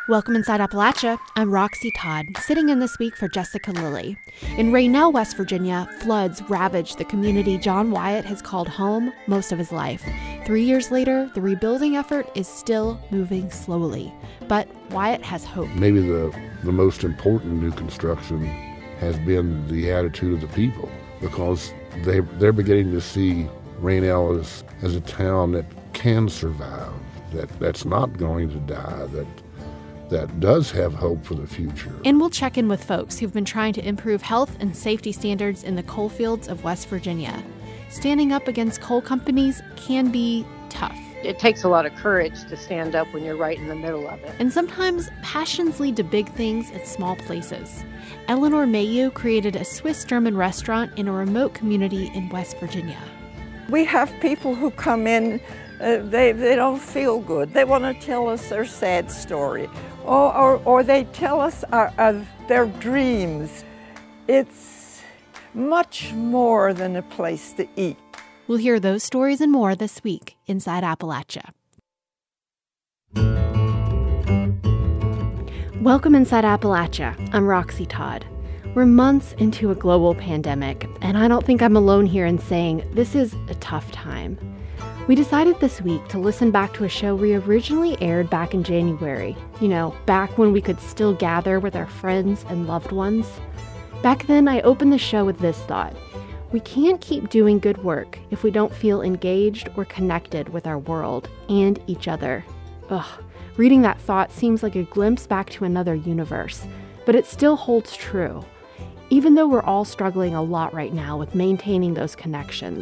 Welcome inside Appalachia. I'm Roxy Todd, sitting in this week for Jessica Lilly. In Raynell, West Virginia, floods ravaged the community John Wyatt has called home most of his life. 3 years later, the rebuilding effort is still moving slowly, but Wyatt has hope. Maybe the most important new construction has been the attitude of the people, because they're beginning to see Raynell as a town that can survive, that's not going to die, that does have hope for the future. And we'll check in with folks who've been trying to improve health and safety standards in the coal fields of West Virginia. Standing up against coal companies can be tough. It takes a lot of courage to stand up when you're right in the middle of it. And sometimes passions lead to big things at small places. Eleanor Mayu created a Swiss-German restaurant in a remote community in West Virginia. We have people who come in, they don't feel good. They want to tell us their sad story, or they tell us their dreams. It's much more than a place to eat. We'll hear those stories and more this week inside Appalachia. Welcome inside Appalachia. I'm Roxy Todd. We're months into a global pandemic, and I don't think I'm alone here in saying this is a tough time. We decided this week to listen back to a show we originally aired back in January. Back when we could still gather with our friends and loved ones. Back then, I opened the show with this thought. We can't keep doing good work if we don't feel engaged or connected with our world and each other. Reading that thought seems like a glimpse back to another universe, but it still holds true, even though we're all struggling a lot right now with maintaining those connections.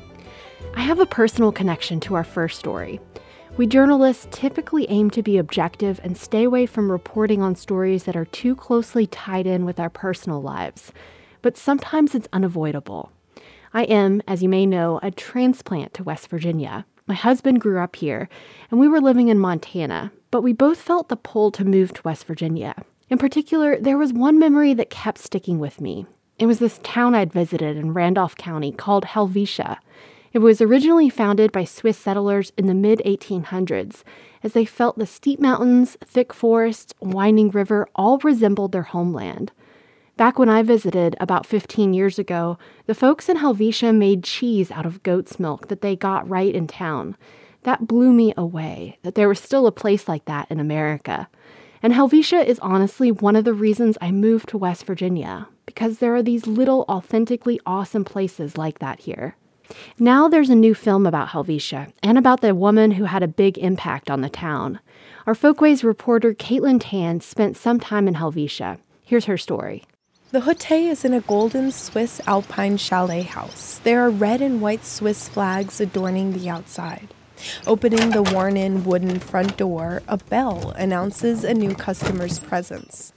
I have a personal connection to our first story. We journalists typically aim to be objective and stay away from reporting on stories that are too closely tied in with our personal lives, but sometimes it's unavoidable. I am, as you may know, a transplant to West Virginia. My husband grew up here, and we were living in Montana, but we both felt the pull to move to West Virginia. In particular, there was one memory that kept sticking with me. It was this town I'd visited in Randolph County called Helvetia. It was originally founded by Swiss settlers in the mid-1800s, as they felt the steep mountains, thick forests, winding river all resembled their homeland. Back when I visited about 15 years ago, the folks in Helvetia made cheese out of goat's milk that they got right in town. That blew me away, that there was still a place like that in America. And Helvetia is honestly one of the reasons I moved to West Virginia, because there are these little authentically awesome places like that here. Now there's a new film about Helvetia and about the woman who had a big impact on the town. Our Folkways reporter Caitlin Tan spent some time in Helvetia. Here's her story. The Hütte is in a golden Swiss alpine chalet house. There are red and white Swiss flags adorning the outside. Opening the worn-in wooden front door, a bell announces a new customer's presence.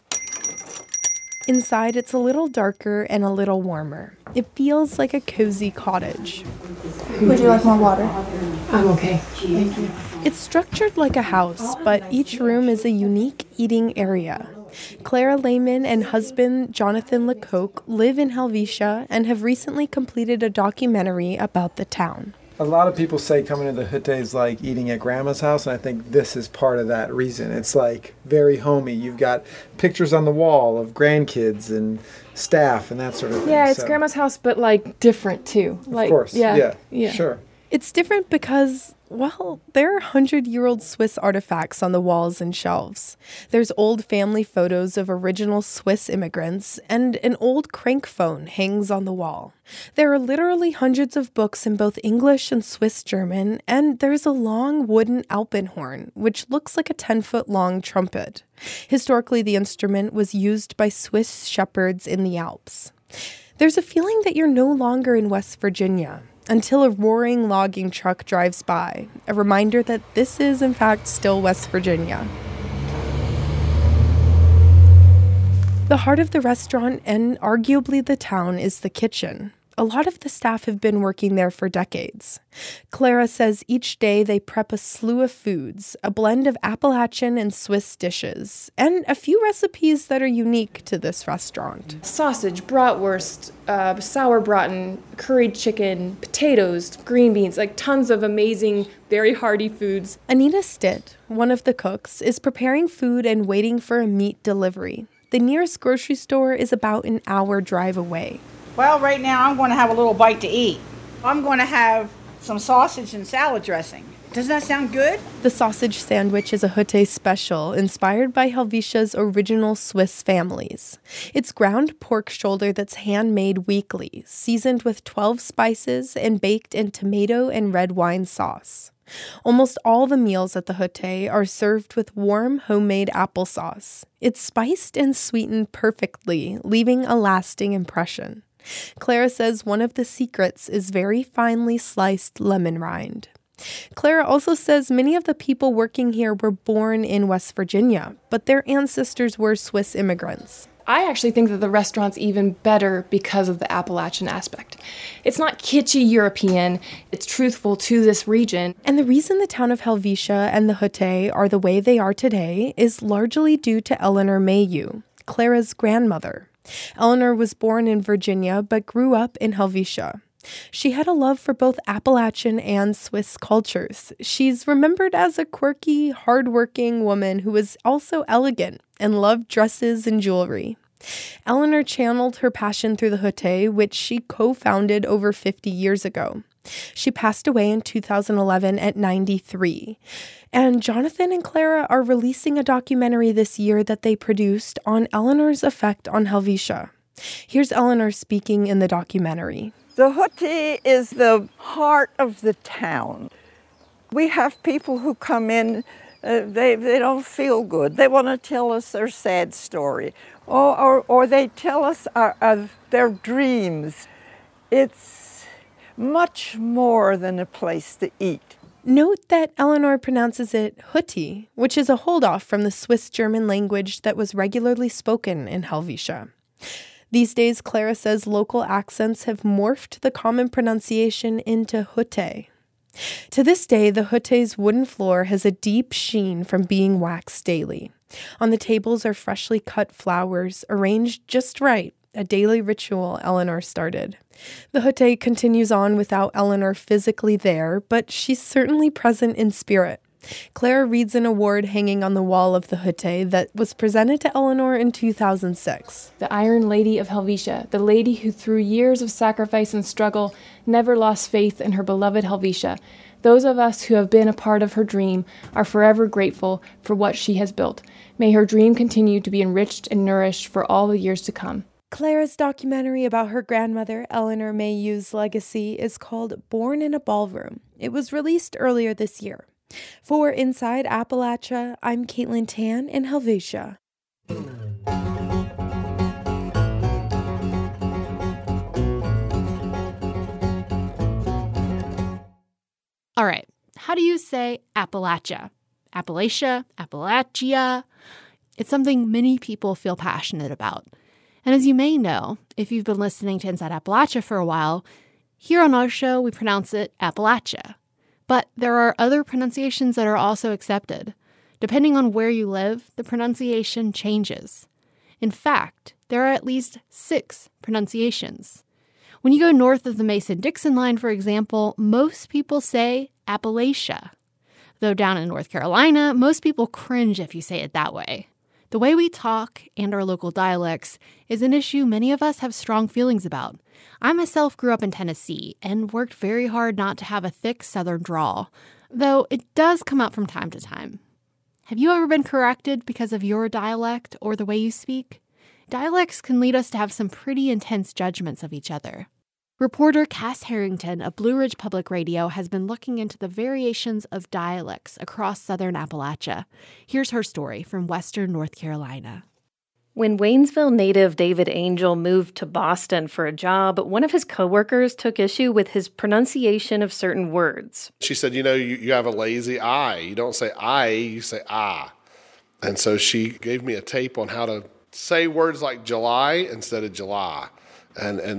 Inside, it's a little darker and a little warmer. It feels like a cozy cottage. Would you like more water? I'm okay. Thank you. It's structured like a house, but each room is a unique eating area. Clara Lehman and husband Jonathan Lecoq live in Helvetia and have recently completed a documentary about the town. A lot of people say coming to the Hütte is like eating at grandma's house, and I think this is part of that reason. It's like very homey. You've got pictures on the wall of grandkids and staff and that sort of thing. Yeah, it's grandma's house, but like different too. Of course, yeah, sure. It's different because, well, there are 100-year-old Swiss artifacts on the walls and shelves. There's old family photos of original Swiss immigrants, and an old crank phone hangs on the wall. There are literally hundreds of books in both English and Swiss German, and there's a long wooden alpenhorn, which looks like a 10-foot-long trumpet. Historically, the instrument was used by Swiss shepherds in the Alps. There's a feeling that you're no longer in West Virginia, until a roaring logging truck drives by, a reminder that this is, in fact, still West Virginia. The heart of the restaurant and arguably the town is the kitchen. A lot of the staff have been working there for decades. Clara says each day they prep a slew of foods, a blend of Appalachian and Swiss dishes, and a few recipes that are unique to this restaurant. Sausage, bratwurst, sauerbraten, curried chicken, potatoes, green beans, like tons of amazing, very hearty foods. Anita Stitt, one of the cooks, is preparing food and waiting for a meat delivery. The nearest grocery store is about an hour drive away. Well, right now I'm going to have a little bite to eat. I'm going to have some sausage and salad dressing. Doesn't that sound good? The sausage sandwich is a Hutte special inspired by Helvetia's original Swiss families. It's ground pork shoulder that's handmade weekly, seasoned with 12 spices and baked in tomato and red wine sauce. Almost all the meals at the Hutte are served with warm homemade applesauce. It's spiced and sweetened perfectly, leaving a lasting impression. Clara says one of the secrets is very finely sliced lemon rind. Clara also says many of the people working here were born in West Virginia, but their ancestors were Swiss immigrants. I actually think that the restaurant's even better because of the Appalachian aspect. It's not kitschy European, it's truthful to this region. And the reason the town of Helvetia and the Hutte are the way they are today is largely due to Eleanor Mayhew, Clara's grandmother. Eleanor was born in Virginia but grew up in Helvetia. She had a love for both Appalachian and Swiss cultures. She's remembered as a quirky, hardworking woman who was also elegant and loved dresses and jewelry. Eleanor channeled her passion through the Hutte, which she co-founded over 50 years ago. She passed away in 2011 at 93. And Jonathan and Clara are releasing a documentary this year that they produced on Eleanor's effect on Helvetia. Here's Eleanor speaking in the documentary. The Hutte is the heart of the town. We have people who come in, they don't feel good. They want to tell us their sad story, or they tell us of their dreams. It's much more than a place to eat. Note that Eleanor pronounces it Hutte, which is a hold-off from the Swiss-German language that was regularly spoken in Helvetia. These days, Clara says local accents have morphed the common pronunciation into Hutte. To this day, the Hutte's wooden floor has a deep sheen from being waxed daily. On the tables are freshly cut flowers, arranged just right, a daily ritual Eleanor started. The Hutte continues on without Eleanor physically there, but she's certainly present in spirit. Clara reads an award hanging on the wall of the Hutte that was presented to Eleanor in 2006. The Iron Lady of Helvetia, the lady who through years of sacrifice and struggle never lost faith in her beloved Helvetia. Those of us who have been a part of her dream are forever grateful for what she has built. May her dream continue to be enriched and nourished for all the years to come. Clara's documentary about her grandmother, Eleanor Mayhew's legacy, is called Born in a Ballroom. It was released earlier this year. For Inside Appalachia, I'm Caitlin Tan in Helvetia. All right, how do you say Appalachia? Appalachia? Appalachia? It's something many people feel passionate about. And as you may know, if you've been listening to Inside Appalachia for a while, here on our show we pronounce it Appalachia. But there are other pronunciations that are also accepted. Depending on where you live, the pronunciation changes. In fact, there are at least 6 pronunciations. When you go north of the Mason-Dixon line, for example, most people say Appalachia. Though down in North Carolina, most people cringe if you say it that way. The way we talk and our local dialects is an issue many of us have strong feelings about. I myself grew up in Tennessee and worked very hard not to have a thick Southern drawl, though it does come out from time to time. Have you ever been corrected because of your dialect or the way you speak? Dialects can lead us to have some pretty intense judgments of each other. Reporter Cass Harrington of Blue Ridge Public Radio has been looking into the variations of dialects across Southern Appalachia. Here's her story from Western North Carolina. When Waynesville native David Angel moved to Boston for a job, one of his coworkers took issue with his pronunciation of certain words. She said, you have a lazy I. You don't say I, you say ah. And so she gave me a tape on how to say words like July instead of July. And that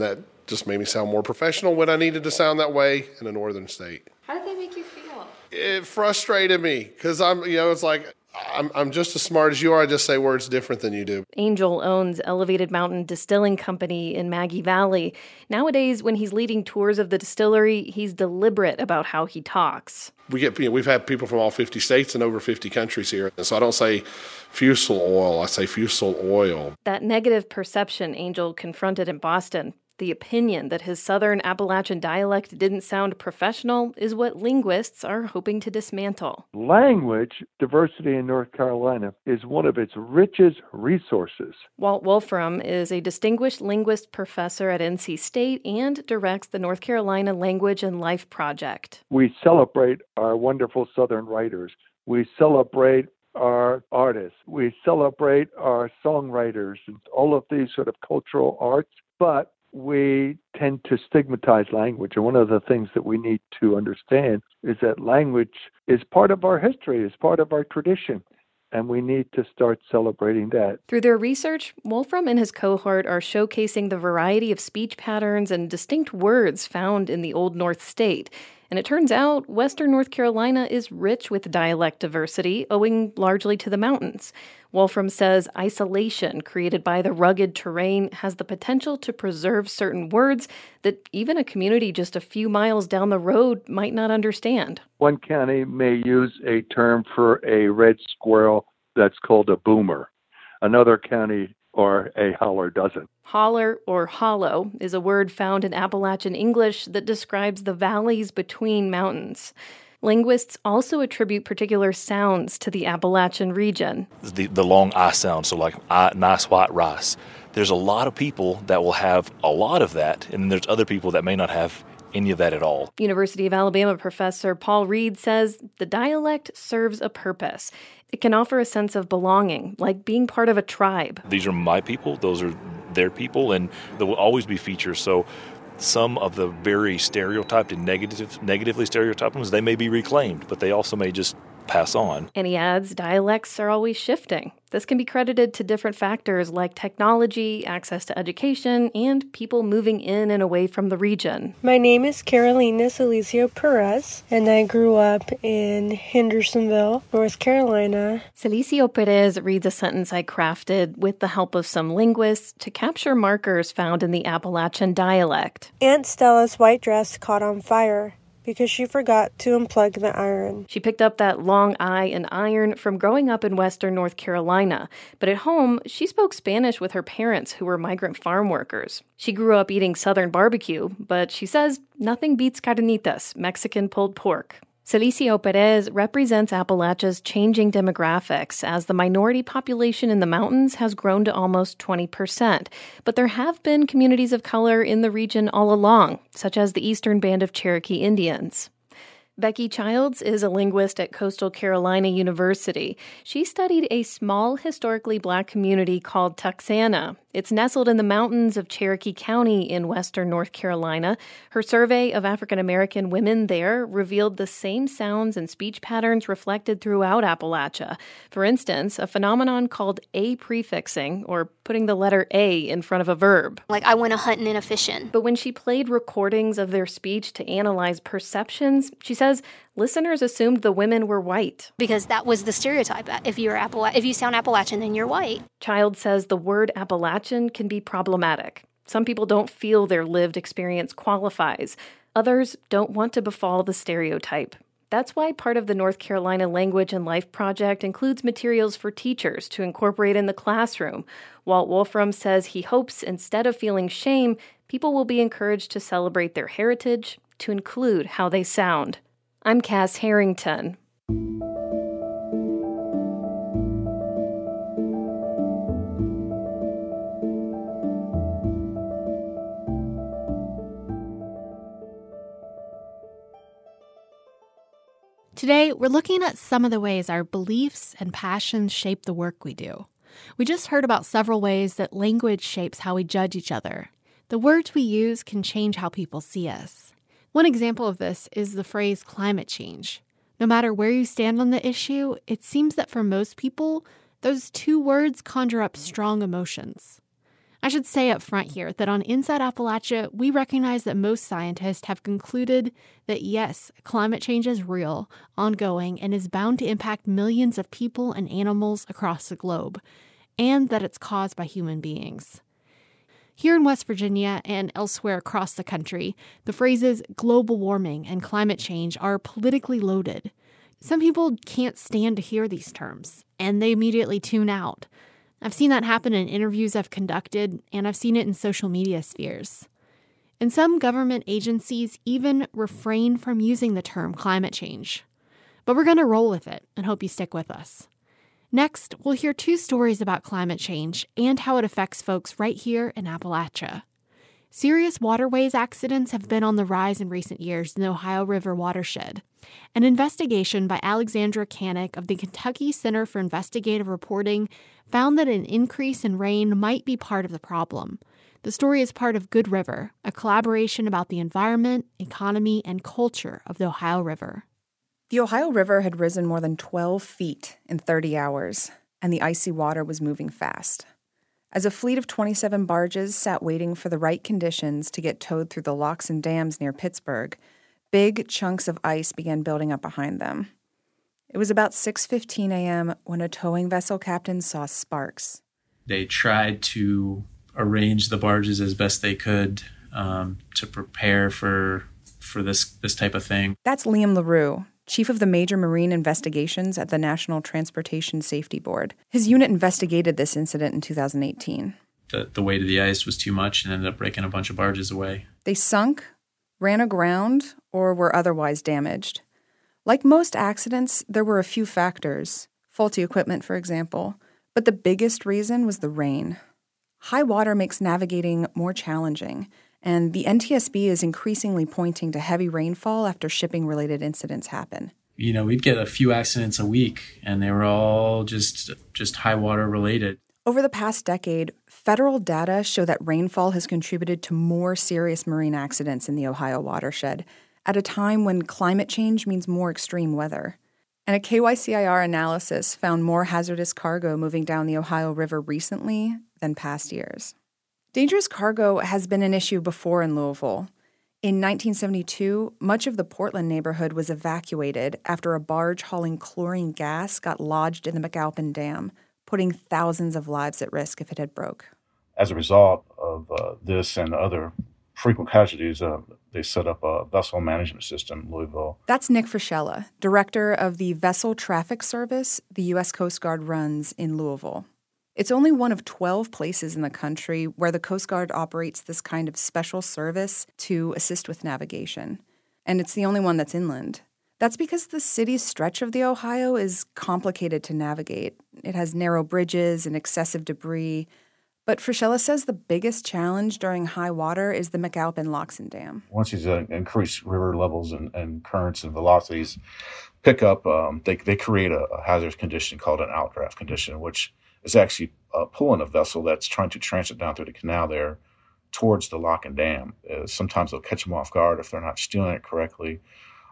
just made me sound more professional when I needed to sound that way in a northern state. How did they make you feel? It frustrated me because it's like I'm just as smart as you are. I just say words different than you do. Angel owns Elevated Mountain Distilling Company in Maggie Valley. Nowadays, when he's leading tours of the distillery, he's deliberate about how he talks. We've had people from all 50 states and over 50 countries here. So I don't say fusel oil, I say fusel oil. That negative perception Angel confronted in Boston, the opinion that his Southern Appalachian dialect didn't sound professional, is what linguists are hoping to dismantle. Language diversity in North Carolina is one of its richest resources. Walt Wolfram is a distinguished linguist professor at NC State and directs the North Carolina Language and Life Project. We celebrate our wonderful Southern writers. We celebrate our artists. We celebrate our songwriters and all of these sort of cultural arts, but we tend to stigmatize language. And one of the things that we need to understand is that language is part of our history, is part of our tradition, and we need to start celebrating that. Through their research, Wolfram and his cohort are showcasing the variety of speech patterns and distinct words found in the Old North State. And it turns out Western North Carolina is rich with dialect diversity, owing largely to the mountains. Wolfram says isolation created by the rugged terrain has the potential to preserve certain words that even a community just a few miles down the road might not understand. One county may use a term for a red squirrel that's called a boomer. Another county or a holler doesn't. Holler or hollow is a word found in Appalachian English that describes the valleys between mountains. Linguists also attribute particular sounds to the Appalachian region. The long I sound, so like nice white rice. There's a lot of people that will have a lot of that, and then there's other people that may not have any of that at all. University of Alabama professor Paul Reed says the dialect serves a purpose. It can offer a sense of belonging, like being part of a tribe. These are my people, those are their people, and there will always be features. So some of the very stereotyped and negatively stereotyped ones, they may be reclaimed, but they also may just pass on. And he adds, dialects are always shifting. This can be credited to different factors like technology, access to education, and people moving in and away from the region. My name is Carolina Celicio Perez, and I grew up in Hendersonville, North Carolina. Celicio Perez reads a sentence I crafted with the help of some linguists to capture markers found in the Appalachian dialect. Aunt Stella's white dress caught on fire because she forgot to unplug the iron. She picked up that long I in iron from growing up in Western North Carolina. But at home, she spoke Spanish with her parents, who were migrant farm workers. She grew up eating Southern barbecue, but she says nothing beats carnitas, Mexican pulled pork. Celicio Perez represents Appalachia's changing demographics as the minority population in the mountains has grown to almost 20%. But there have been communities of color in the region all along, such as the Eastern Band of Cherokee Indians. Becky Childs is a linguist at Coastal Carolina University. She studied a small historically black community called Tuxana. It's nestled in the mountains of Cherokee County in western North Carolina. Her survey of African-American women there revealed the same sounds and speech patterns reflected throughout Appalachia. For instance, a phenomenon called a-prefixing, or putting the letter A in front of a verb. Like, I went a-hunting and a fishing. But when she played recordings of their speech to analyze perceptions, she says listeners assumed the women were white. Because that was the stereotype. If you sound Appalachian, then you're white. Child says the word Appalachian can be problematic. Some people don't feel their lived experience qualifies. Others don't want to befall the stereotype. That's why part of the North Carolina Language and Life Project includes materials for teachers to incorporate in the classroom. Walt Wolfram says he hopes instead of feeling shame, people will be encouraged to celebrate their heritage, to include how they sound. I'm Cass Harrington. Today, we're looking at some of the ways our beliefs and passions shape the work we do. We just heard about several ways that language shapes how we judge each other. The words we use can change how people see us. One example of this is the phrase climate change. No matter where you stand on the issue, it seems that for most people, those two words conjure up strong emotions. I should say up front here that on Inside Appalachia, we recognize that most scientists have concluded that yes, climate change is real, ongoing, and is bound to impact millions of people and animals across the globe, and that it's caused by human beings. Here in West Virginia and elsewhere across the country, the phrases global warming and climate change are politically loaded. Some people can't stand to hear these terms, and they immediately tune out. I've seen that happen in interviews I've conducted, and I've seen it in social media spheres. And some government agencies even refrain from using the term climate change. But we're going to roll with it and hope you stick with us. Next, we'll hear 2 stories about climate change and how it affects folks right here in Appalachia. Serious waterways accidents have been on the rise in recent years in the Ohio River watershed. An investigation by Alexandra Canik of the Kentucky Center for Investigative Reporting found that an increase in rain might be part of the problem. The story is part of Good River, a collaboration about the environment, economy, and culture of the Ohio River. The Ohio River had risen more than 12 feet in 30 hours, and the icy water was moving fast. As a fleet of 27 barges sat waiting for the right conditions to get towed through the locks and dams near Pittsburgh, big chunks of ice began building up behind them. It was about 6:15 a.m. when a towing vessel captain saw sparks. They tried to arrange the barges as best they could to prepare for this type of thing. That's Liam LaRue, chief of the Major Marine Investigations at the National Transportation Safety Board. His unit investigated this incident in 2018. The weight of the ice was too much and ended up breaking a bunch of barges away. They sunk, ran aground, or were otherwise damaged. Like most accidents, there were a few factors, faulty equipment, for example, but the biggest reason was the rain. High water makes navigating more challenging, and the NTSB is increasingly pointing to heavy rainfall after shipping-related incidents happen. You know, we'd get a few accidents a week, and they were all just high water related. Over the past decade, federal data show that rainfall has contributed to more serious marine accidents in the Ohio watershed, at a time when climate change means more extreme weather. And a KYCIR analysis found more hazardous cargo moving down the Ohio River recently than past years. Dangerous cargo has been an issue before in Louisville. In 1972, much of the Portland neighborhood was evacuated after a barge hauling chlorine gas got lodged in the McAlpin Dam, putting thousands of lives at risk if it had broke. As a result of this and other frequent casualties, they set up a vessel management system in Louisville. That's Nick Frischella, director of the Vessel Traffic Service the U.S. Coast Guard runs in Louisville. It's only one of 12 places in the country where the Coast Guard operates this kind of special service to assist with navigation. And it's the only one that's inland. That's because the city's stretch of the Ohio is complicated to navigate. It has narrow bridges and excessive debris. But Frischella says the biggest challenge during high water is the McAlpin Locks and Dam. Once these increased river levels and currents and velocities pick up, they create a hazardous condition called an outdraft condition, which is actually pulling a vessel that's trying to transit down through the canal there towards the lock and dam. Sometimes they'll catch them off guard if they're not steering it correctly,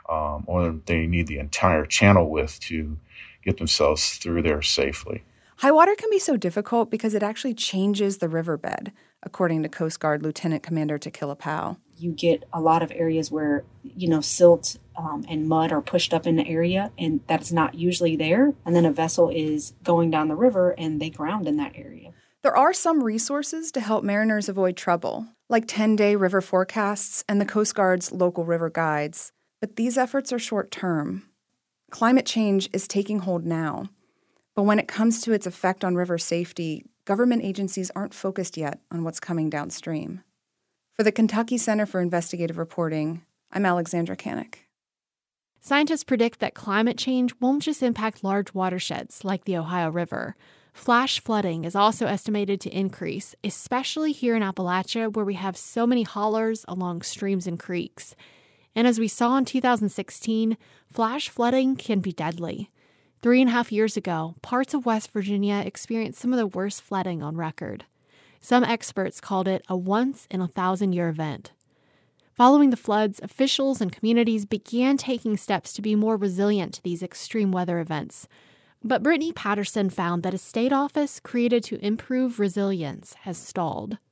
or they need the entire channel width to get themselves through there safely. High water can be so difficult because it actually changes the riverbed, according to Coast Guard Lieutenant Commander Tequila Powell. You get a lot of areas where, silt and mud are pushed up in the area, and that's not usually there. And then a vessel is going down the river, and they ground in that area. There are some resources to help mariners avoid trouble, like 10-day river forecasts and the Coast Guard's local river guides. But these efforts are short-term. Climate change is taking hold now. But when it comes to its effect on river safety, government agencies aren't focused yet on what's coming downstream. For the Kentucky Center for Investigative Reporting, I'm Alexandra Canik. Scientists predict that climate change won't just impact large watersheds like the Ohio River. Flash flooding is also estimated to increase, especially here in Appalachia, where we have so many hollers along streams and creeks. And as we saw in 2016, flash flooding can be deadly. 3.5 years ago, parts of West Virginia experienced some of the worst flooding on record. Some experts called it a once-in-a-thousand-year event. Following the floods, officials and communities began taking steps to be more resilient to these extreme weather events. But Brittany Patterson found that a state office created to improve resilience has stalled.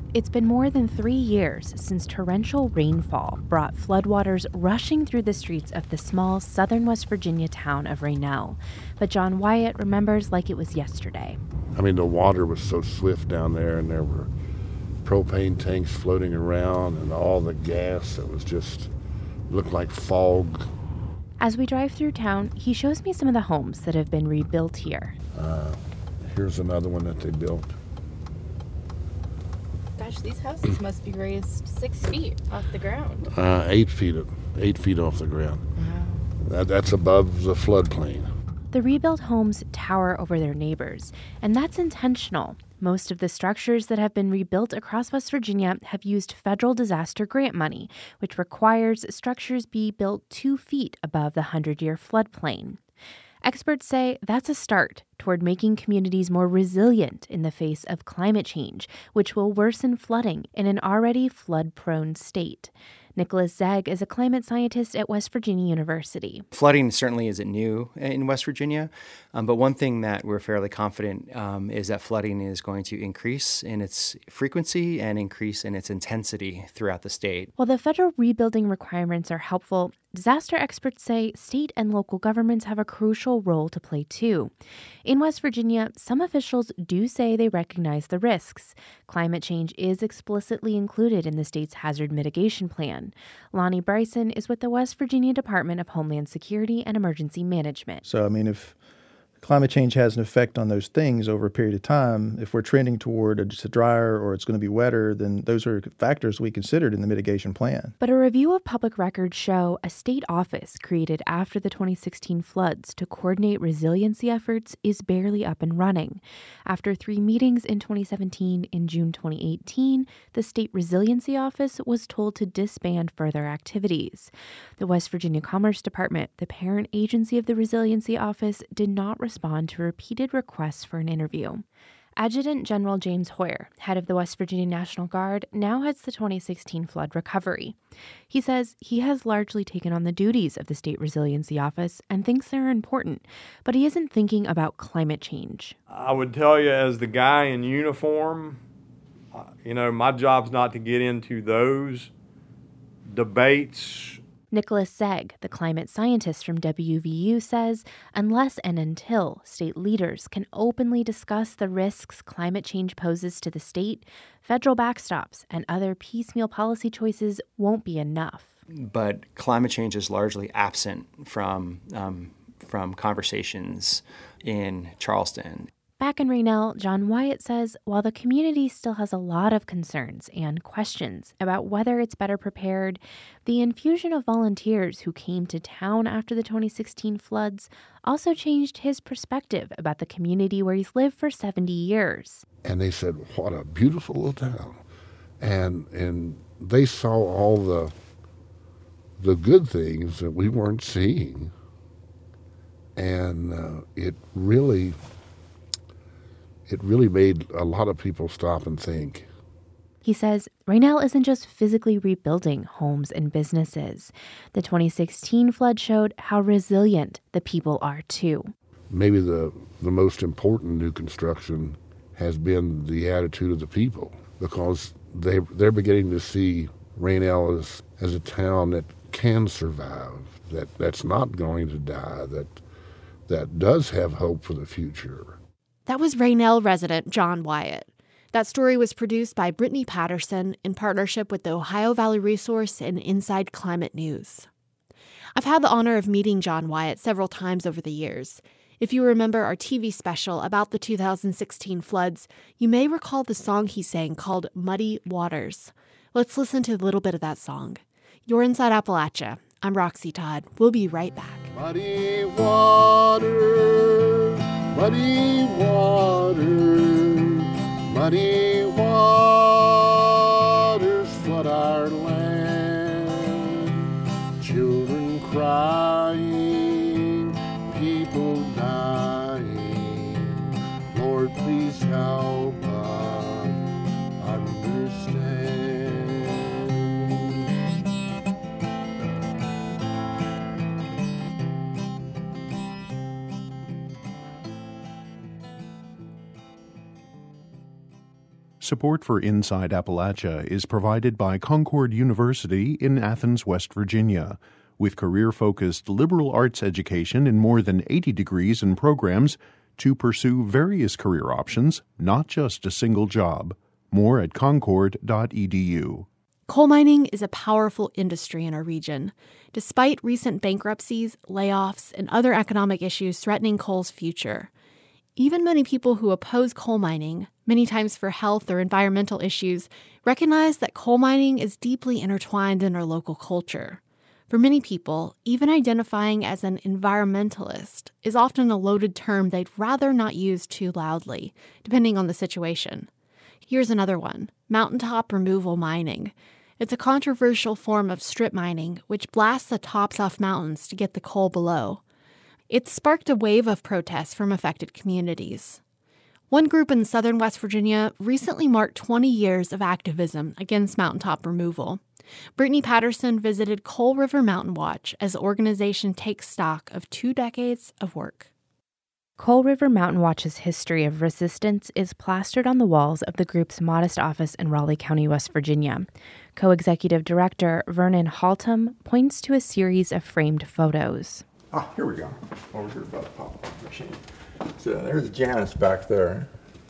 It's been more than 3 years since torrential rainfall brought floodwaters rushing through the streets of the small southern West Virginia town of Raynell. But John Wyatt remembers like it was yesterday. I mean, the water was so swift down there, and there were propane tanks floating around, and all the gas that was just looked like fog. As we drive through town, he shows me some of the homes that have been rebuilt here. Here's another one that they built. Gosh, these houses must be raised 6 feet off the ground. 8 feet off the ground. Wow. That's above the floodplain. The rebuilt homes tower over their neighbors, and that's intentional. Most of the structures that have been rebuilt across West Virginia have used federal disaster grant money, which requires structures be built 2 feet above the 100-year floodplain. Experts say that's a start toward making communities more resilient in the face of climate change, which will worsen flooding in an already flood-prone state. Nicholas Zegg is a climate scientist at West Virginia University. Flooding certainly isn't new in West Virginia, but one thing that we're fairly confident is that flooding is going to increase in its frequency and increase in its intensity throughout the state. While the federal rebuilding requirements are helpful, disaster experts say state and local governments have a crucial role to play too. In West Virginia, some officials do say they recognize the risks. Climate change is explicitly included in the state's hazard mitigation plan. Lonnie Bryson is with the West Virginia Department of Homeland Security and Emergency Management. So, I mean, if climate change has an effect on those things over a period of time, if we're trending toward just a drier or it's going to be wetter, then those are factors we considered in the mitigation plan. But a review of public records show a state office created after the 2016 floods to coordinate resiliency efforts is barely up and running. After 3 meetings in 2017 and June 2018, the State Resiliency Office was told to disband further activities. The West Virginia Commerce Department, the parent agency of the Resiliency Office, did not respond to repeated requests for an interview. Adjutant General James Hoyer, head of the West Virginia National Guard, now heads the 2016 flood recovery. He says he has largely taken on the duties of the State Resiliency Office and thinks they're important, but he isn't thinking about climate change. I would tell you, as the guy in uniform, my job's not to get into those debates. Nicholas Zegg, the climate scientist from WVU, says unless and until state leaders can openly discuss the risks climate change poses to the state, federal backstops and other piecemeal policy choices won't be enough. But climate change is largely absent from conversations in Charleston. Back in Raynell, John Wyatt says while the community still has a lot of concerns and questions about whether it's better prepared, the infusion of volunteers who came to town after the 2016 floods also changed his perspective about the community where he's lived for 70 years. And they said, what a beautiful little town. And they saw all the good things that we weren't seeing. And it really made a lot of people stop and think. He says Raynell isn't just physically rebuilding homes and businesses. The 2016 flood showed how resilient the people are too. Maybe the most important new construction has been the attitude of the people, because they're beginning to see Raynell as a town that can survive, that's not going to die, that does have hope for the future. That was Raynell resident John Wyatt. That story was produced by Brittany Patterson in partnership with the Ohio Valley Resource and Inside Climate News. I've had the honor of meeting John Wyatt several times over the years. If you remember our TV special about the 2016 floods, you may recall the song he sang called Muddy Waters. Let's listen to a little bit of that song. You're Inside Appalachia. I'm Roxy Todd. We'll be right back. Muddy water, muddy water, muddy waters flood our land. Children crying, people dying. Lord, please help us understand. Support for Inside Appalachia is provided by Concord University in Athens, West Virginia, with career-focused liberal arts education in more than 80 degrees and programs to pursue various career options, not just a single job. More at concord.edu. Coal mining is a powerful industry in our region. Despite recent bankruptcies, layoffs, and other economic issues threatening coal's future, even many people who oppose coal mining, many times for health or environmental issues, recognize that coal mining is deeply intertwined in our local culture. For many people, even identifying as an environmentalist is often a loaded term they'd rather not use too loudly, depending on the situation. Here's another one: mountaintop removal mining. It's a controversial form of strip mining, which blasts the tops off mountains to get the coal below. It's sparked a wave of protests from affected communities. One group in southern West Virginia recently marked 20 years of activism against mountaintop removal. Brittany Patterson visited Coal River Mountain Watch as the organization takes stock of 2 decades of work. Coal River Mountain Watch's history of resistance is plastered on the walls of the group's modest office in Raleigh County, West Virginia. Co-executive director Vernon Haltom points to a series of framed photos. Here we go. Over here by the pop-up machine. So there's Janice back there.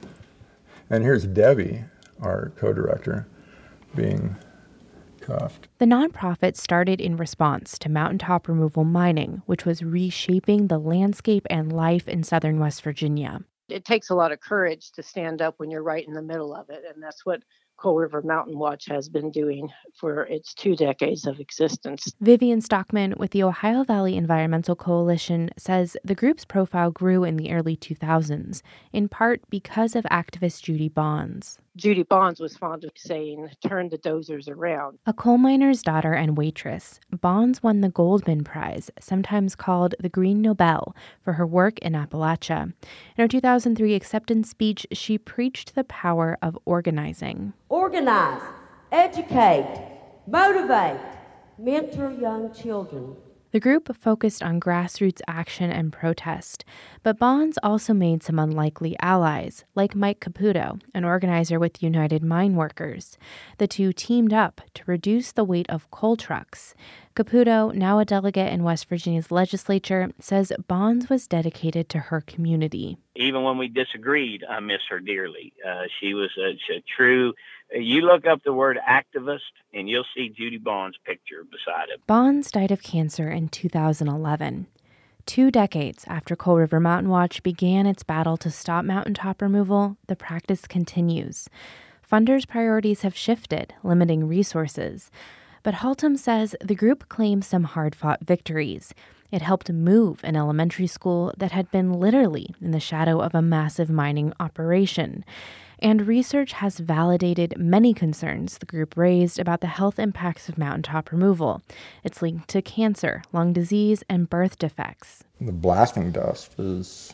And here's Debbie, our co-director, being cuffed. The nonprofit started in response to mountaintop removal mining, which was reshaping the landscape and life in southern West Virginia. It takes a lot of courage to stand up when you're right in the middle of it, and that's what Coal River Mountain Watch has been doing for its 2 decades of existence. Vivian Stockman with the Ohio Valley Environmental Coalition says the group's profile grew in the early 2000s, in part because of activist Judy Bonds. Judy Bonds was fond of saying, "Turn the dozers around." A coal miner's daughter and waitress, Bonds won the Goldman Prize, sometimes called the Green Nobel, for her work in Appalachia. In her 2003 acceptance speech, she preached the power of organizing. Organize, educate, motivate, mentor young children. The group focused on grassroots action and protest, but Bonds also made some unlikely allies, like Mike Caputo, an organizer with United Mine Workers. The two teamed up to reduce the weight of coal trucks. Caputo, now a delegate in West Virginia's legislature, says Bonds was dedicated to her community. Even when we disagreed, I miss her dearly. She was a true... You look up the word activist, and you'll see Judy Bonds' picture beside it. Bonds died of cancer in 2011. 2 decades after Coal River Mountain Watch began its battle to stop mountaintop removal, the practice continues. Funders' priorities have shifted, limiting resources. But Haltom says the group claims some hard-fought victories. It helped move an elementary school that had been literally in the shadow of a massive mining operation. And research has validated many concerns the group raised about the health impacts of mountaintop removal. It's linked to cancer, lung disease, and birth defects. The blasting dust is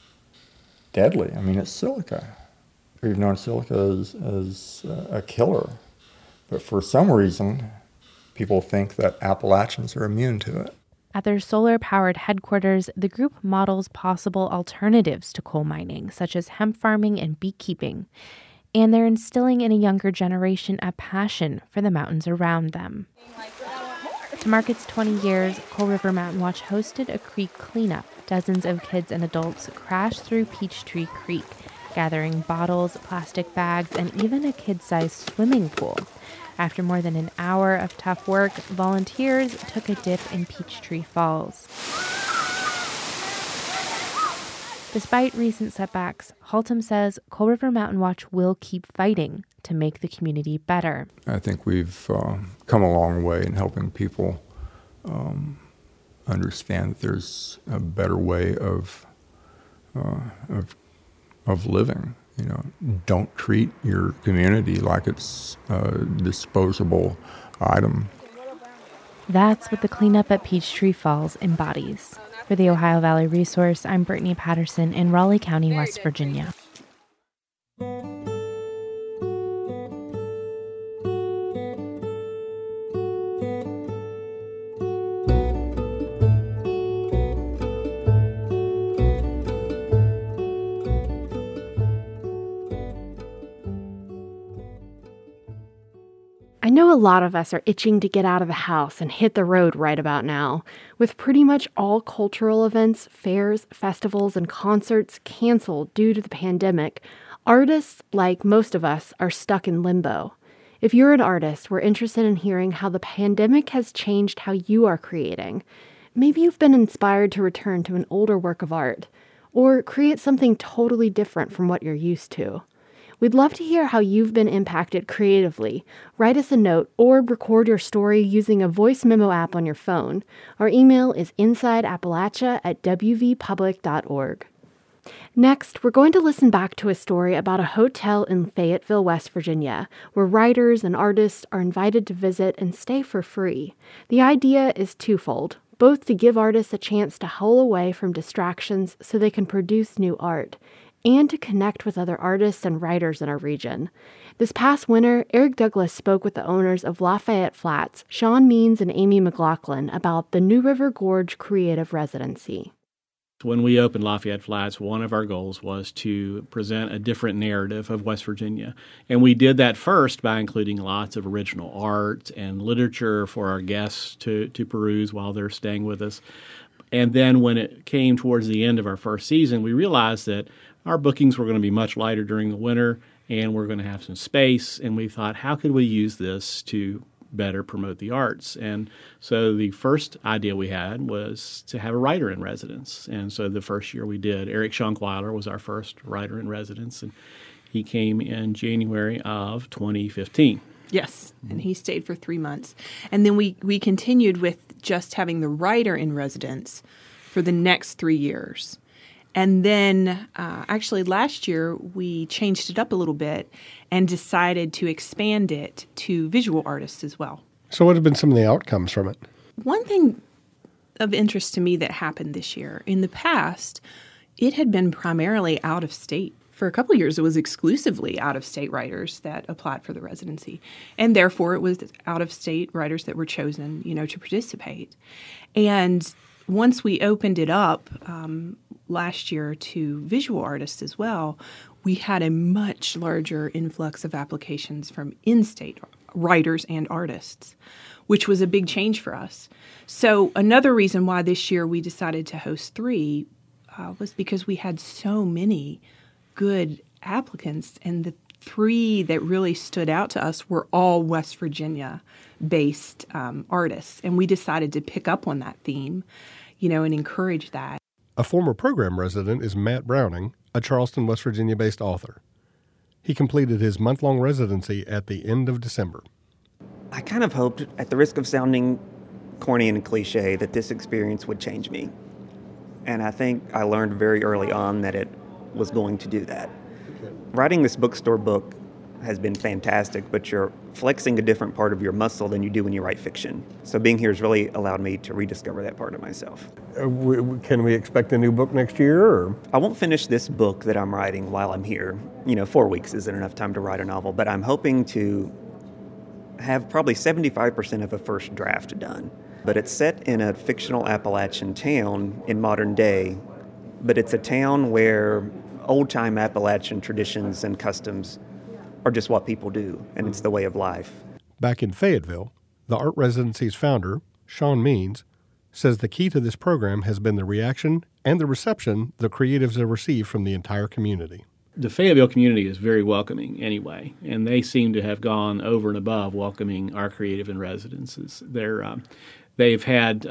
deadly. I mean, it's silica. We've known silica as a killer. But for some reason, people think that Appalachians are immune to it. At their solar-powered headquarters, the group models possible alternatives to coal mining, such as hemp farming and beekeeping. And they're instilling in a younger generation a passion for the mountains around them. To mark its 20 years, Coal River Mountain Watch hosted a creek cleanup. Dozens of kids and adults crashed through Peachtree Creek, gathering bottles, plastic bags, and even a kid-sized swimming pool. After more than an hour of tough work, volunteers took a dip in Peachtree Falls. Despite recent setbacks, Haltom says Coal River Mountain Watch will keep fighting to make the community better. I think we've come a long way in helping people understand that there's a better way of living. You know, don't treat your community like it's a disposable item. That's what the cleanup at Peachtree Falls embodies. For the Ohio Valley Resource, I'm Brittany Patterson in Raleigh County, West Virginia. I know a lot of us are itching to get out of the house and hit the road right about now. With pretty much all cultural events, fairs, festivals, and concerts canceled due to the pandemic, artists, like most of us, are stuck in limbo. If you're an artist, we're interested in hearing how the pandemic has changed how you are creating. Maybe you've been inspired to return to an older work of art, or create something totally different from what you're used to. We'd love to hear how you've been impacted creatively. Write us a note or record your story using a voice memo app on your phone. Our email is insideappalachia@wvpublic.org. Next, we're going to listen back to a story about a hotel in Fayetteville, West Virginia, where writers and artists are invited to visit and stay for free. The idea is twofold, both to give artists a chance to hull away from distractions so they can produce new art, and to connect with other artists and writers in our region. This past winter, Eric Douglas spoke with the owners of Lafayette Flats, Sean Means and Amy McLaughlin, about the New River Gorge Creative Residency. When we opened Lafayette Flats, one of our goals was to present a different narrative of West Virginia. And we did that first by including lots of original art and literature for our guests to peruse while they're staying with us. And then when it came towards the end of our first season, we realized that our bookings were going to be much lighter during the winter, and we're going to have some space. And we thought, how could we use this to better promote the arts? And so the first idea we had was to have a writer in residence. And so the first year we did, Eric Schunkweiler was our first writer in residence, and he came in January of 2015. Yes, and he stayed for 3 months. And then we continued with just having the writer in residence for the next 3 years. And then actually last year we changed it up a little bit and decided to expand it to visual artists as well. So what have been some of the outcomes from it? One thing of interest to me that happened this year, in the past, it had been primarily out of state. For a couple of years, it was exclusively out-of-state writers that applied for the residency. And therefore, it was out-of-state writers that were chosen, to participate. And once we opened it up last year to visual artists as well, we had a much larger influx of applications from in-state writers and artists, which was a big change for us. So another reason why this year we decided to host 3 was because we had so many good applicants, and the 3 that really stood out to us were all West Virginia-based artists, and we decided to pick up on that theme, and encourage that. A former program resident is Matt Browning, a Charleston, West Virginia-based author. He completed his month-long residency at the end of December. I kind of hoped, at the risk of sounding corny and cliche, that this experience would change me. And I think I learned very early on that it was going to do that. Okay. Writing this bookstore book has been fantastic, but you're flexing a different part of your muscle than you do when you write fiction. So being here has really allowed me to rediscover that part of myself. Can we expect a new book next year? Or? I won't finish this book that I'm writing while I'm here. 4 weeks isn't enough time to write a novel, but I'm hoping to have probably 75% of a first draft done. But it's set in a fictional Appalachian town in modern day, but it's a town where old-time Appalachian traditions and customs are just what people do, and it's the way of life. Back in Fayetteville, the art residency's founder, Sean Means, says the key to this program has been the reaction and the reception the creatives have received from the entire community. The Fayetteville community is very welcoming anyway, and they seem to have gone over and above welcoming our creative in residences. They've had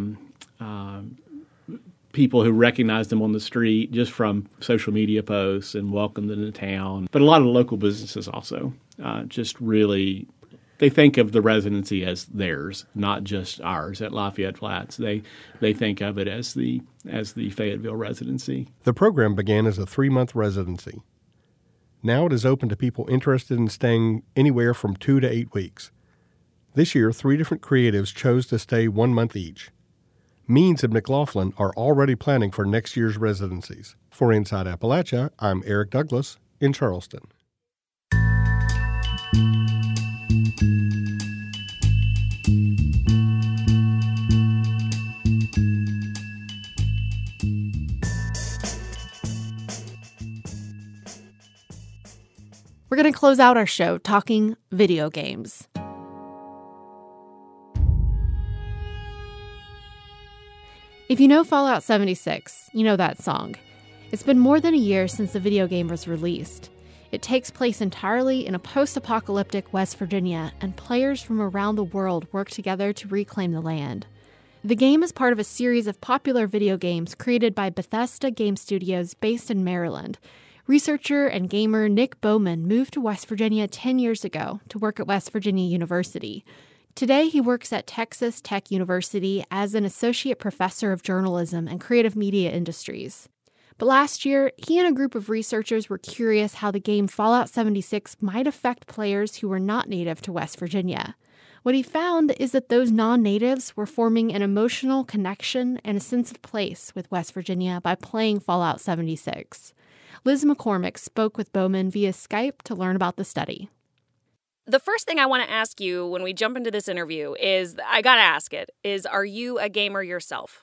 people who recognize them on the street just from social media posts and welcome them to town. But a lot of local businesses also just really, they think of the residency as theirs, not just ours at Lafayette Flats. They think of it as the Fayetteville residency. The program began as a 3-month residency. Now it is open to people interested in staying anywhere from 2 to 8 weeks. This year, 3 different creatives chose to stay 1 month each. Means and McLaughlin are already planning for next year's residencies. For Inside Appalachia, I'm Eric Douglas in Charleston. We're going to close out our show talking video games. If you know Fallout 76, you know that song. It's been more than a year since the video game was released. It takes place entirely in a post-apocalyptic West Virginia, and players from around the world work together to reclaim the land. The game is part of a series of popular video games created by Bethesda Game Studios based in Maryland. Researcher and gamer Nick Bowman moved to West Virginia 10 years ago to work at West Virginia University. Today, he works at Texas Tech University as an associate professor of journalism and creative media industries. But last year, he and a group of researchers were curious how the game Fallout 76 might affect players who were not native to West Virginia. What he found is that those non-natives were forming an emotional connection and a sense of place with West Virginia by playing Fallout 76. Liz McCormick spoke with Bowman via Skype to learn about the study. The first thing I want to ask you when we jump into this interview is, I got to ask it, is are you a gamer yourself?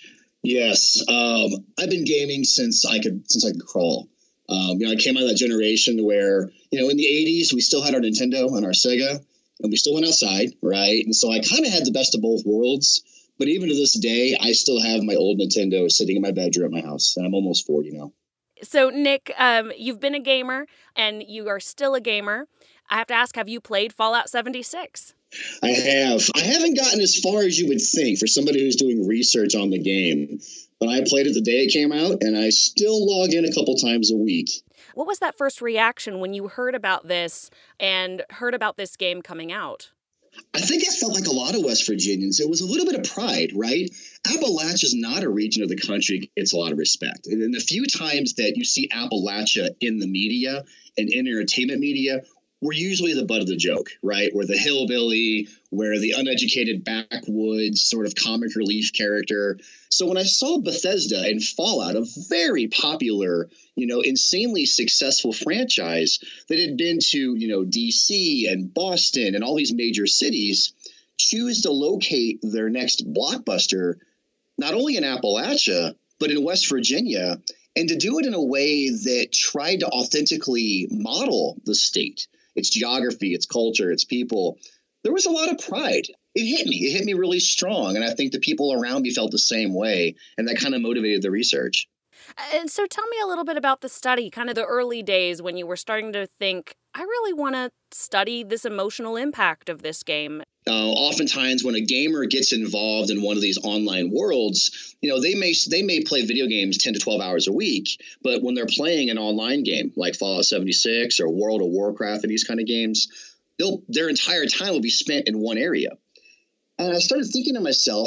Yes. I've been gaming since I could crawl. I came out of that generation where, in the 80s, we still had our Nintendo and our Sega, and we still went outside, right? And so I kind of had the best of both worlds. But even to this day, I still have my old Nintendo sitting in my bedroom at my house, and I'm almost 40 now. So, Nick, you've been a gamer, and you are still a gamer. I have to ask, have you played Fallout 76? I have. I haven't gotten as far as you would think for somebody who's doing research on the game, but I played it the day it came out, and I still log in a couple times a week. What was that first reaction when you heard about this and heard about this game coming out? I think I felt like a lot of West Virginians. It was a little bit of pride, right? Appalachia is not a region of the country that gets a lot of respect. And the few times that you see Appalachia in the media and in entertainment media, we're usually the butt of the joke, right? We're the hillbilly, we're the uneducated backwoods sort of comic relief character. So when I saw Bethesda and Fallout, a very popular, insanely successful franchise that had been to, DC and Boston and all these major cities, choose to locate their next blockbuster, not only in Appalachia, but in West Virginia, and to do it in a way that tried to authentically model the state. Its geography, its culture, its people. There was a lot of pride. It hit me. It hit me really strong. And I think the people around me felt the same way. And that kind of motivated the research. And so tell me a little bit about the study, kind of the early days when you were starting to think, I really want to study this emotional impact of this game. Oftentimes when a gamer gets involved in one of these online worlds, they may play video games 10 to 12 hours a week, but when they're playing an online game like Fallout 76 or World of Warcraft and these kind of games, their entire time will be spent in one area. And I started thinking to myself,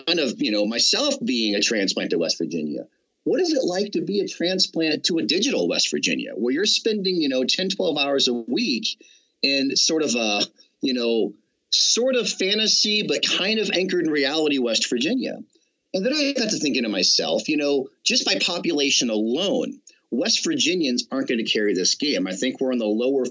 myself being a transplant to West Virginia, what is it like to be a transplant to a digital West Virginia where you're spending, 10, 12 hours a week in sort of a, sort of fantasy, but kind of anchored in reality, West Virginia. And then I got to thinking to myself, just by population alone, West Virginians aren't going to carry this game. I think we're in the lower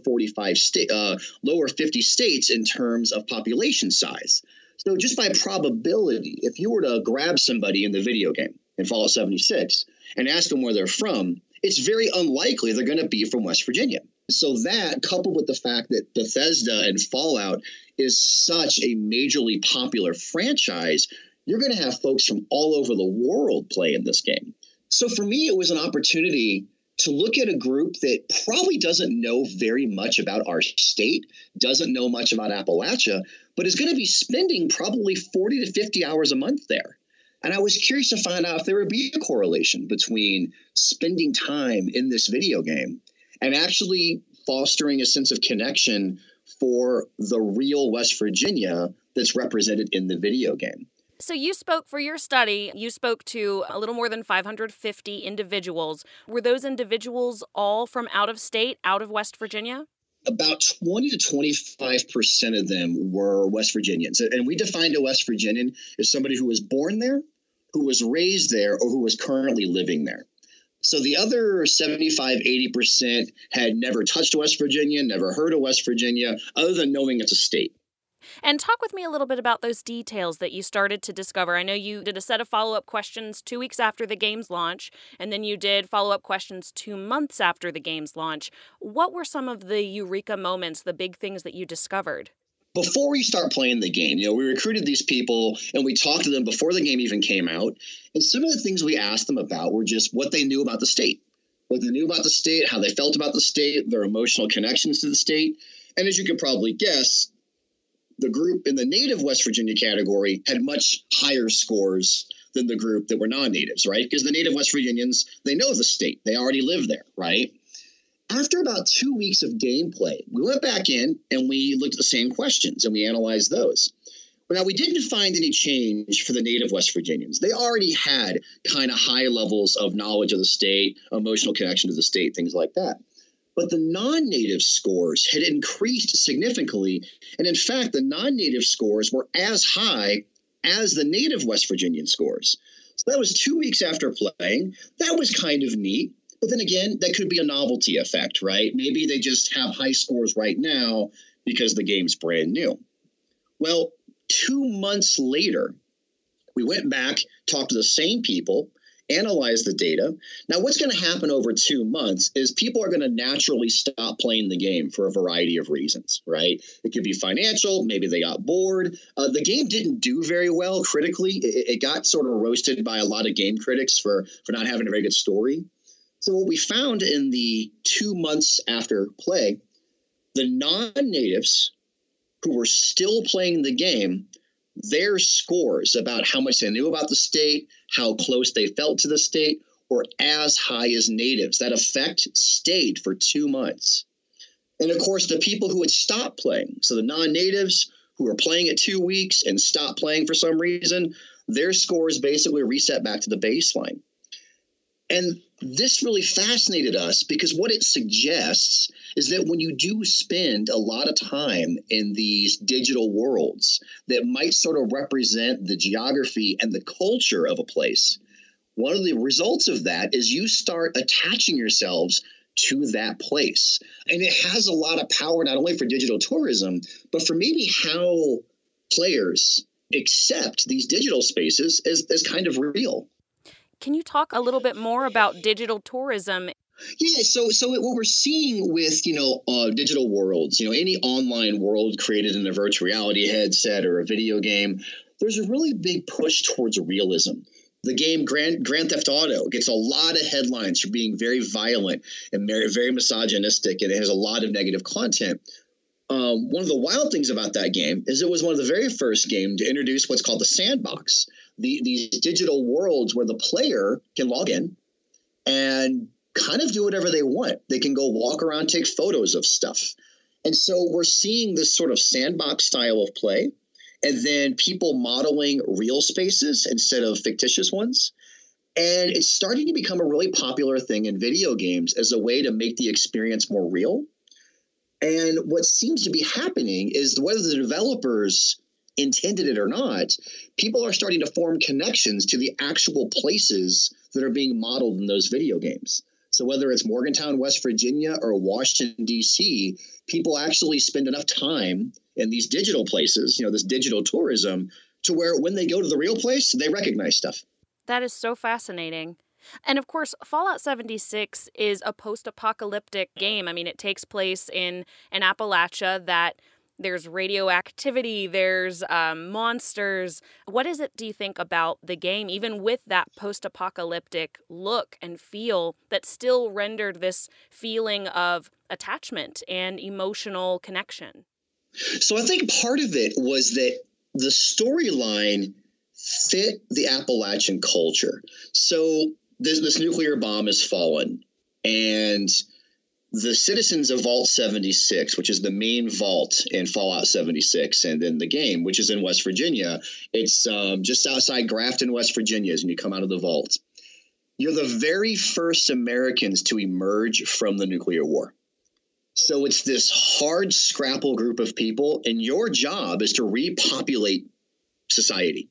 50 states in terms of population size. So just by probability, if you were to grab somebody in the video game in Fallout 76 and ask them where they're from, it's very unlikely they're going to be from West Virginia. So that, coupled with the fact that Bethesda and Fallout is such a majorly popular franchise, you're going to have folks from all over the world play in this game. So for me, it was an opportunity to look at a group that probably doesn't know very much about our state, doesn't know much about Appalachia, but is going to be spending probably 40 to 50 hours a month there. And I was curious to find out if there would be a correlation between spending time in this video game and actually fostering a sense of connection for the real West Virginia that's represented in the video game. So you spoke for your study, you spoke to a little more than 550 individuals. Were those individuals all from out of state, out of West Virginia? About 20 to 25% of them were West Virginians. And we defined a West Virginian as somebody who was born there, who was raised there, or who was currently living there. So the other 75, 80% had never touched West Virginia, never heard of West Virginia, other than knowing it's a state. And talk with me a little bit about those details that you started to discover. I know you did a set of follow-up questions 2 weeks after the game's launch, and then you did follow-up questions 2 months after the game's launch. What were some of the eureka moments, the big things that you discovered? before we start playing the game. We recruited these people and we talked to them before the game even came out. And some of the things we asked them about were just what they knew about the state, how they felt about the state, their emotional connections to the state. And as you can probably guess, the group in the native West Virginia category had much higher scores than the group that were non-natives, right? Because the native West Virginians, they know the state. They already live there, right? After about 2 weeks of gameplay, we went back in and we looked at the same questions and we analyzed those. But now we didn't find any change for the native West Virginians. They already had kind of high levels of knowledge of the state, emotional connection to the state, things like that. But the non-native scores had increased significantly. And in fact, the non-native scores were as high as the native West Virginian scores. So that was 2 weeks after playing. That was kind of neat. But then again, that could be a novelty effect, right? Maybe they just have high scores right now because the game's brand new. Well, 2 months later, we went back, talked to the same people, analyzed the data. Now, what's going to happen over 2 months is people are going to naturally stop playing the game for a variety of reasons, right? It could be financial. Maybe they got bored. The game didn't do very well critically. It got sort of roasted by a lot of game critics for not having a very good story. So what we found in the 2 months after play, the non-natives who were still playing the game, their scores about how much they knew about the state, how close they felt to the state, were as high as natives. That effect stayed for 2 months. And of course, the people who had stopped playing, so the non-natives who were playing at 2 weeks and stopped playing for some reason, their scores basically reset back to the baseline. And this really fascinated us because what it suggests is that when you do spend a lot of time in these digital worlds that might sort of represent the geography and the culture of a place, one of the results of that is you start attaching yourselves to that place. And it has a lot of power, not only for digital tourism, but for maybe how players accept these digital spaces as kind of real. Can you talk a little bit more about digital tourism? Yeah, so what we're seeing with, digital worlds, any online world created in a virtual reality headset or a video game, there's a really big push towards realism. The game Grand Theft Auto gets a lot of headlines for being very violent and very, very misogynistic, and it has a lot of negative content. One of the wild things about that game is it was one of the very first games to introduce what's called the sandbox, these digital worlds where the player can log in and kind of do whatever they want. They can go walk around, take photos of stuff. And so we're seeing this sort of sandbox style of play, and then people modeling real spaces instead of fictitious ones. And it's starting to become a really popular thing in video games as a way to make the experience more real. And what seems to be happening is whether the developers intended it or not, people are starting to form connections to the actual places that are being modeled in those video games. So whether it's Morgantown, West Virginia, or Washington, D.C., people actually spend enough time in these digital places, this digital tourism, to where when they go to the real place, they recognize stuff. That is so fascinating. And of course, Fallout 76 is a post-apocalyptic game. I mean, it takes place in an Appalachia that there's radioactivity, there's monsters. What is it, do you think, about the game, even with that post-apocalyptic look and feel, that still rendered this feeling of attachment and emotional connection? So I think part of it was that the storyline fit the Appalachian culture. So this nuclear bomb has fallen, and the citizens of Vault 76, which is the main vault in Fallout 76, and then the game, which is in West Virginia, it's just outside Grafton, West Virginia, as you come out of the vault. You're the very first Americans to emerge from the nuclear war. So it's this hard scrapple group of people, and your job is to repopulate society.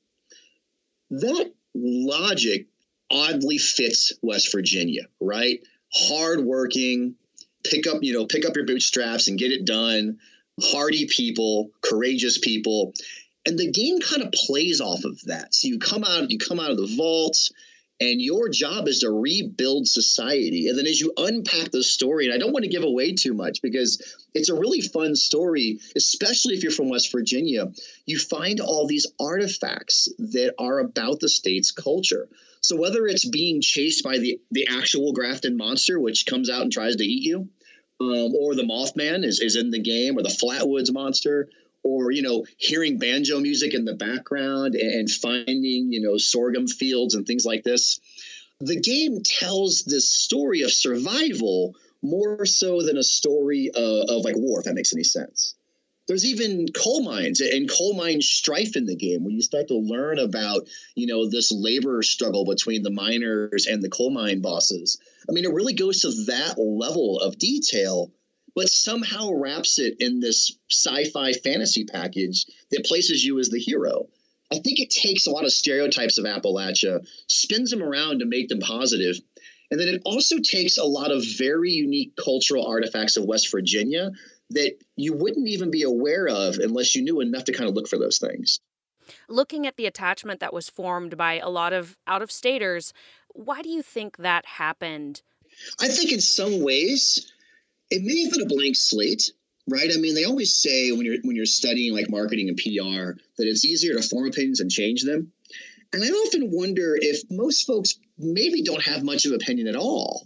That logic oddly fits West Virginia, right? Hardworking, pick up your bootstraps and get it done. Hardy people, courageous people. And the game kind of plays off of that. So you come out of the vaults, And your job is to rebuild society. And then as you unpack the story, and I don't want to give away too much because it's a really fun story, especially if you're from West Virginia, you find all these artifacts that are about the state's culture. So whether it's being chased by the actual Grafton monster, which comes out and tries to eat you, or the Mothman is in the game, or the Flatwoods monster, or, hearing banjo music in the background and finding, sorghum fields and things like this. The game tells this story of survival more so than a story of like war, if that makes any sense. There's even coal mines and coal mine strife in the game where you start to learn about, this labor struggle between the miners and the coal mine bosses. I mean, it really goes to that level of detail, but somehow wraps it in this sci-fi fantasy package that places you as the hero. I think it takes a lot of stereotypes of Appalachia, spins them around to make them positive, and then it also takes a lot of very unique cultural artifacts of West Virginia that you wouldn't even be aware of unless you knew enough to kind of look for those things. Looking at the attachment that was formed by a lot of out-of-staters, why do you think that happened? I think in some ways it may have been a blank slate, right? I mean, they always say when you're studying like marketing and PR that it's easier to form opinions and change them. And I often wonder if most folks maybe don't have much of an opinion at all.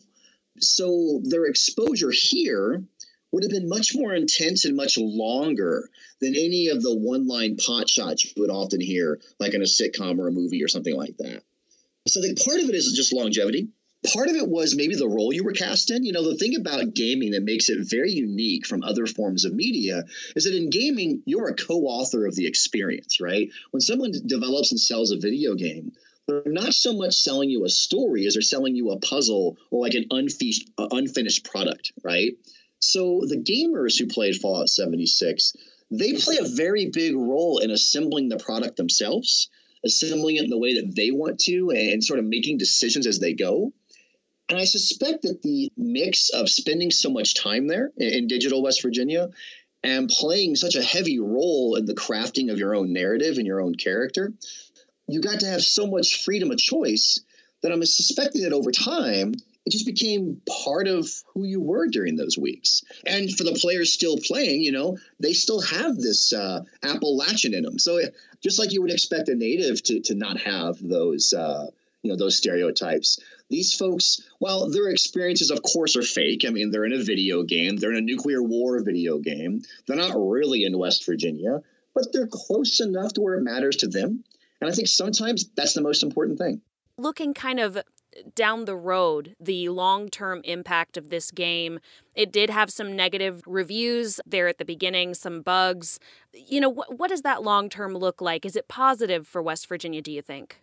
So their exposure here would have been much more intense and much longer than any of the one-line pot shots you would often hear, like in a sitcom or a movie or something like that. So I think part of it is just longevity. Part of it was maybe the role you were cast in. The thing about gaming that makes it very unique from other forms of media is that in gaming, you're a co-author of the experience, right? When someone develops and sells a video game, they're not so much selling you a story as they're selling you a puzzle or like an unfinished product, right? So the gamers who played Fallout 76, they play a very big role in assembling the product themselves, assembling it in the way that they want to, and sort of making decisions as they go. And I suspect that the mix of spending so much time there in digital West Virginia and playing such a heavy role in the crafting of your own narrative and your own character, you got to have so much freedom of choice that I'm suspecting that over time, it just became part of who you were during those weeks. And for the players still playing, they still have this Appalachian in them. So just like you would expect a native to not have those, those stereotypes, these folks, while their experiences, of course, are fake. I mean, they're in a video game. They're in a nuclear war video game. They're not really in West Virginia, but they're close enough to where it matters to them. And I think sometimes that's the most important thing. Looking kind of down the road, the long-term impact of this game, it did have some negative reviews there at the beginning, some bugs. What does that long-term look like? Is it positive for West Virginia, do you think?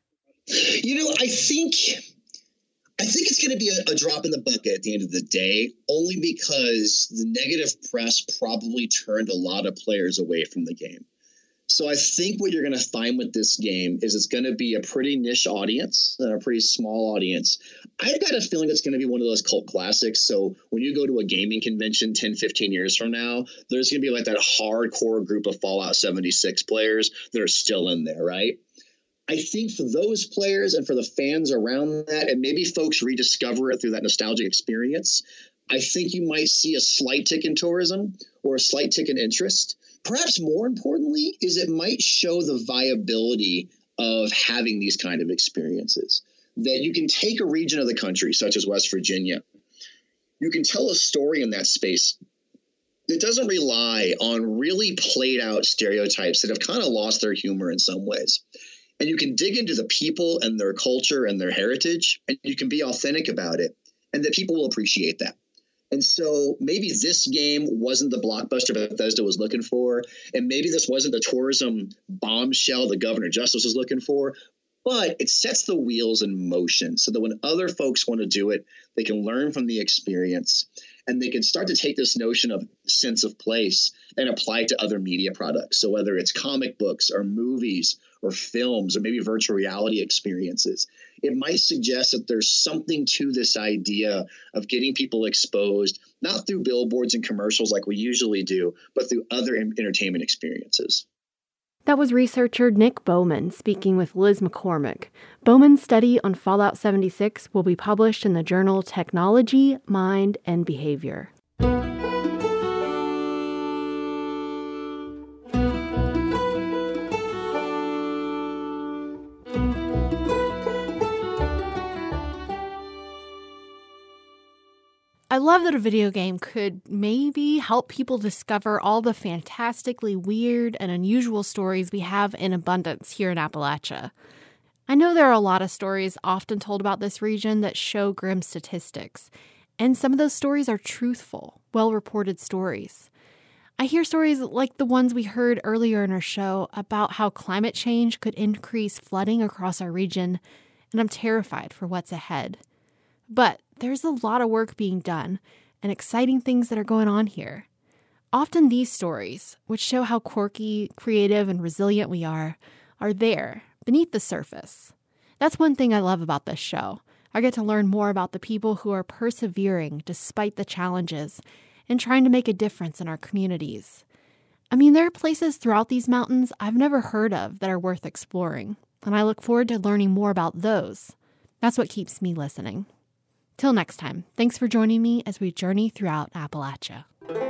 I think it's going to be a drop in the bucket at the end of the day, only because the negative press probably turned a lot of players away from the game. So I think what you're going to find with this game is it's going to be a pretty niche audience and a pretty small audience. I've got a feeling it's going to be one of those cult classics. So when you go to a gaming convention 10, 15 years from now, there's going to be like that hardcore group of Fallout 76 players that are still in there, right? I think for those players and for the fans around that, and maybe folks rediscover it through that nostalgic experience, I think you might see a slight tick in tourism or a slight tick in interest. Perhaps more importantly is it might show the viability of having these kind of experiences, that you can take a region of the country, such as West Virginia. You can tell a story in that space that doesn't rely on really played out stereotypes that have kind of lost their humor in some ways. And you can dig into the people and their culture and their heritage, and you can be authentic about it, and that people will appreciate that. And so maybe this game wasn't the blockbuster Bethesda was looking for, and maybe this wasn't the tourism bombshell that Governor Justice was looking for, but it sets the wheels in motion so that when other folks want to do it, they can learn from the experience, and they can start to take this notion of sense of place and apply it to other media products. So whether it's comic books or movies or films or maybe virtual reality experiences, it might suggest that there's something to this idea of getting people exposed, not through billboards and commercials like we usually do, but through other entertainment experiences. That was researcher Nick Bowman speaking with Liz McCormick. Bowman's study on Fallout 76 will be published in the journal Technology, Mind, and Behavior. I love that a video game could maybe help people discover all the fantastically weird and unusual stories we have in abundance here in Appalachia. I know there are a lot of stories often told about this region that show grim statistics, and some of those stories are truthful, well-reported stories. I hear stories like the ones we heard earlier in our show about how climate change could increase flooding across our region, and I'm terrified for what's ahead. But there's a lot of work being done and exciting things that are going on here. Often these stories, which show how quirky, creative, and resilient we are there, beneath the surface. That's one thing I love about this show. I get to learn more about the people who are persevering despite the challenges and trying to make a difference in our communities. I mean, there are places throughout these mountains I've never heard of that are worth exploring, and I look forward to learning more about those. That's what keeps me listening. Till next time, thanks for joining me as we journey throughout Appalachia.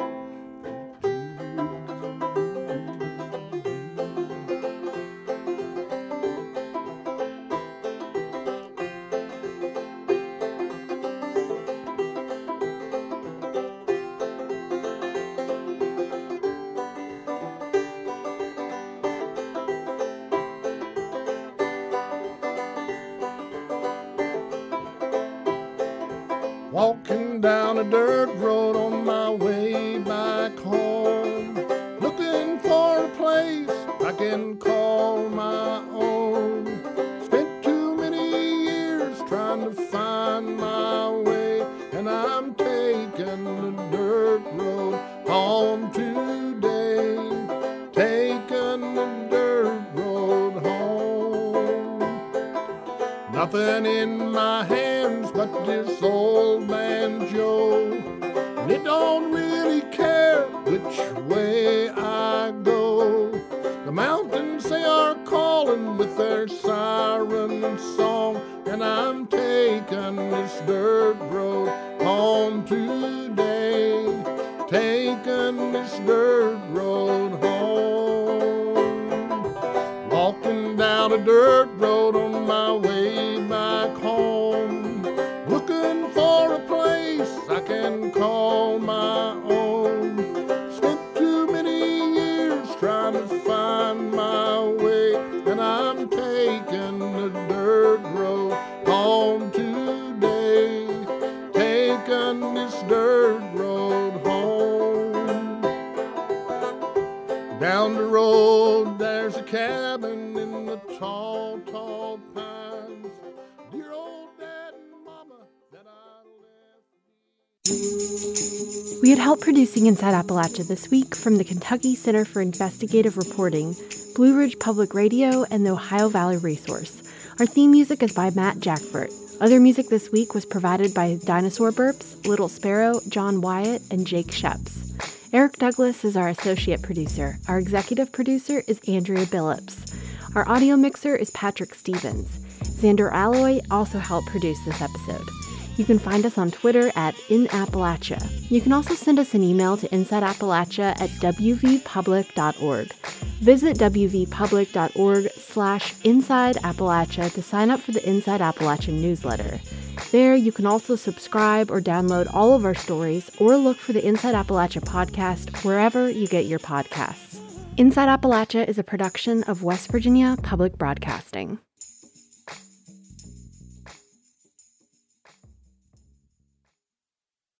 Walking down a dirt road on my way back home, looking for a place I can call my own. Spent too many years trying to find my way, and I'm taking the dirt road home today. Taking the dirt road home. Nothing in my hands but this old banjo, and it don't really care which way I go. The mountains, they are calling with their siren song, and I'm taking this dirt road home today. Taking this dirt road home. Walking down a dirt road on my way back home, looking for a place I can call my own. Spent too many years trying to find my way, and I'm taking the dirt road home today. Taking this dirt road home. Down the road there's a cabin in the tall, tall pines. Dear old dad and mama that I left. We had help producing Inside Appalachia this week from the Kentucky Center for Investigative Reporting, Blue Ridge Public Radio, and the Ohio Valley Resource. Our theme music is by Matt Jackford. Other music this week was provided by Dinosaur Burps, Little Sparrow, John Wyatt, and Jake Sheps. Eric Douglas is our associate producer. Our executive producer is Andrea Billups. Our audio mixer is Patrick Stevens. Xander Alloy also helped produce this episode. You can find us on Twitter at InAppalachia. You can also send us an email to insideappalachia@wvpublic.org. Visit wvpublic.org/InsideAppalachia to sign up for the Inside Appalachia newsletter. There, you can also subscribe or download all of our stories or look for the Inside Appalachia podcast wherever you get your podcasts. Inside Appalachia is a production of West Virginia Public Broadcasting.